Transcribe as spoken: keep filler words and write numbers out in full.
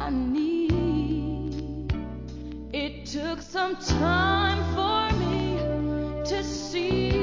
my need. It took some time for me to see